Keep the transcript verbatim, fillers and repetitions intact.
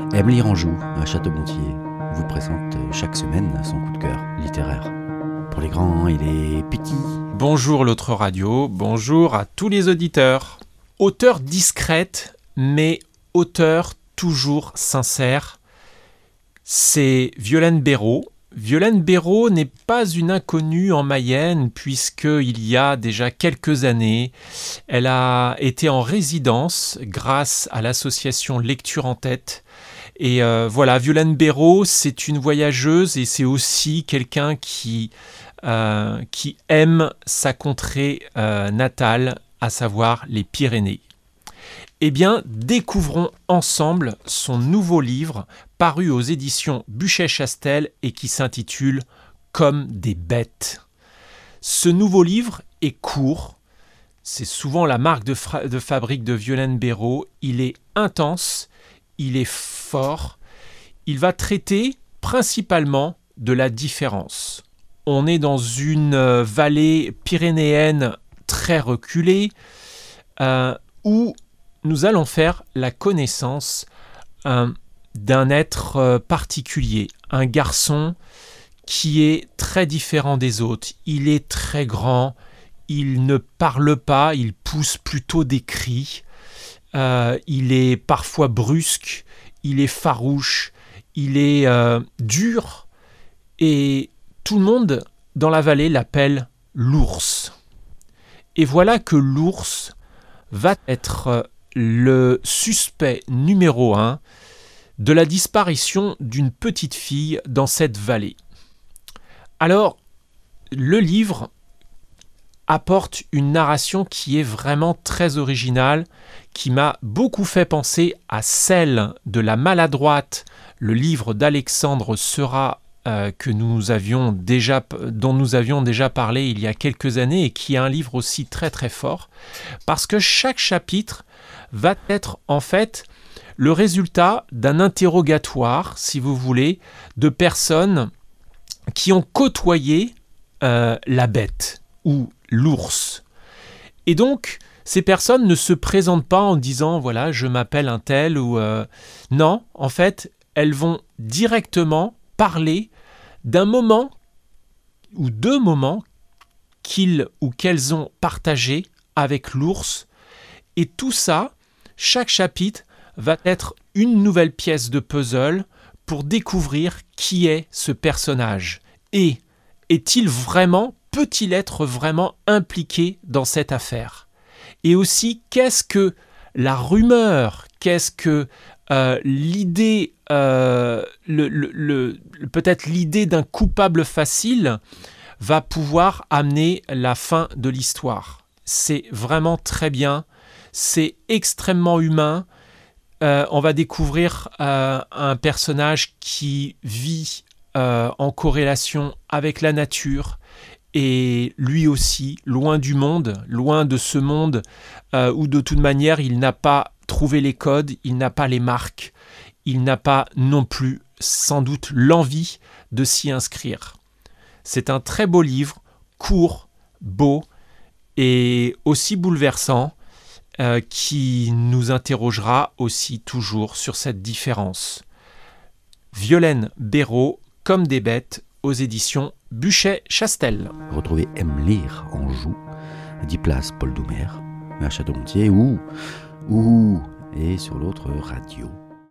Emily Ranjou, à Château-Gontier, vous présente chaque semaine son coup de cœur littéraire. Pour les grands et les petits. Bonjour l'autre radio, bonjour à tous les auditeurs. Auteure discrète, mais auteure toujours sincère, c'est Violaine Béraud. Violaine Béraud n'est pas une inconnue en Mayenne, puisqu'il y a déjà quelques années, elle a été en résidence grâce à l'association Lecture en Tête. Et euh, voilà, Violaine Béraud, c'est une voyageuse et c'est aussi quelqu'un qui, euh, qui aime sa contrée euh, natale, à savoir les Pyrénées. Eh bien, découvrons ensemble son nouveau livre, paru aux éditions Buchet-Chastel et qui s'intitule « Comme des bêtes ». Ce nouveau livre est court, c'est souvent la marque de, fra- de fabrique de Violaine Béraud, il est intense, il est fort, il va traiter principalement de la différence. On est dans une euh, vallée pyrénéenne très reculée, euh, où nous allons faire la connaissance euh, d'un être euh, particulier, un garçon qui est très différent des autres. Il est très grand, il ne parle pas, il pousse plutôt des cris, euh, il est parfois brusque, il est farouche, il est euh, dur, et tout le monde dans la vallée l'appelle l'ours. Et voilà que l'ours va être le suspect numéro un de la disparition d'une petite fille dans cette vallée. Alors, le livre apporte une narration qui est vraiment très originale, qui m'a beaucoup fait penser à celle de La Maladroite, le livre d'Alexandre Seurat, euh, que nous avions déjà, dont nous avions déjà parlé il y a quelques années et qui est un livre aussi très très fort, parce que chaque chapitre va être en fait le résultat d'un interrogatoire, si vous voulez, de personnes qui ont côtoyé euh, la bête ou l'ours. Et donc, ces personnes ne se présentent pas en disant « voilà, je m'appelle un tel » ou euh, non, en fait, elles vont directement parler d'un moment ou deux moments qu'ils ou qu'elles ont partagé avec l'ours. Et tout ça, chaque chapitre va être une nouvelle pièce de puzzle pour découvrir qui est ce personnage. Et est-il vraiment, peut-il être vraiment impliqué dans cette affaire ? Et aussi, qu'est-ce que la rumeur, qu'est-ce que euh, l'idée, euh, le, le, le, peut-être l'idée d'un coupable facile va pouvoir amener la fin de l'histoire. C'est vraiment très bien, c'est extrêmement humain. Euh, on va découvrir euh, un personnage qui vit euh, en corrélation avec la nature et lui aussi, loin du monde, loin de ce monde euh, où de toute manière il n'a pas trouvé les codes, il n'a pas les marques, il n'a pas non plus sans doute l'envie de s'y inscrire. C'est un très beau livre, court, beau et aussi bouleversant, euh, qui nous interrogera aussi toujours sur cette différence. Violaine Béraud, Comme des bêtes, aux éditions Buchet-Chastel. Retrouvez Emily Ranjou, dix place Paul Doumer, à Château-Gontier ou, ou, et sur l'autre radio.